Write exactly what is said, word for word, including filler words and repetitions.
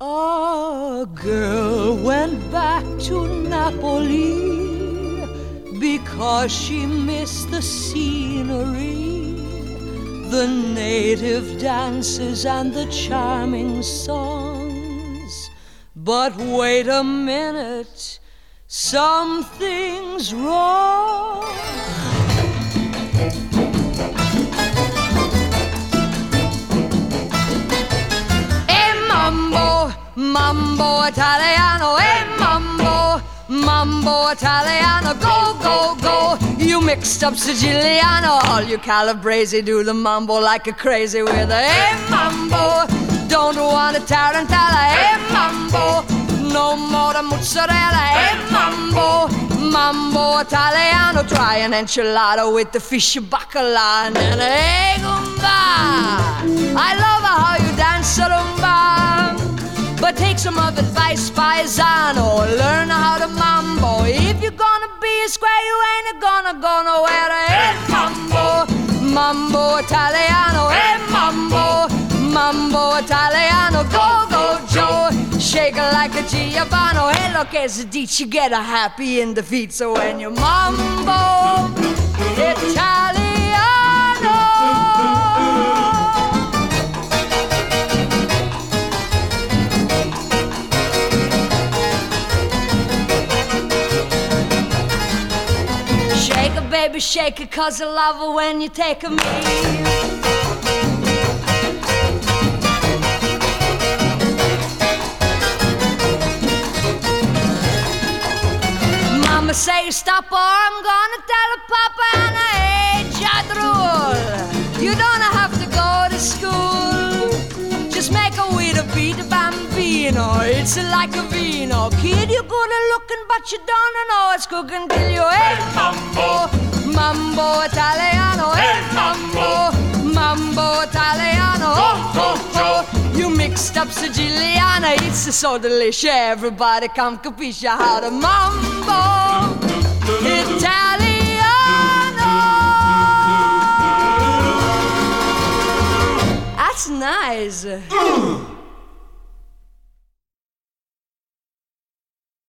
A girl went back to Napoli because she missed the scenery, the native dances and the charming songs. But wait a minute, something's wrong. Mambo Italiano, hey mambo, mambo Italiano, go, go, go. You mixed up Siciliano, all you Calabrese do the mambo like a crazy with a hey mambo. Don't want a tarantella, hey mambo. No more the mozzarella, hey mambo, mambo Italiano. Try an enchilada with the fish bacala and then hey gumba. I love how you dance rumba. But take some of advice, paisano. Learn how to mambo. If you're gonna be a square, you ain't gonna go nowhere. Hey, mambo, mambo Italiano. Hey, mambo, mambo Italiano. Go, go, Joe. Shake it like a Giovanni. Hey, look, as a ditch, you get a happy in the feet. So when you mambo Italiano. Shake it, baby, shake it, cause I love it when you take a me. Mama say stop or I'm gonna tell her Papa and I hate Jadrul. You don't have to go to school. Just make a way to beat a bambino. It's like a vino. Kid, you're good at looking, but you don't know it's cooking till you. Hey, mambo, mambo Italiano. Hey, mambo, mambo Italiano. Oh, oh, oh. You mixed up Siciliana. It's so delicious. Everybody come capisce how to mambo Italiano. That's nice.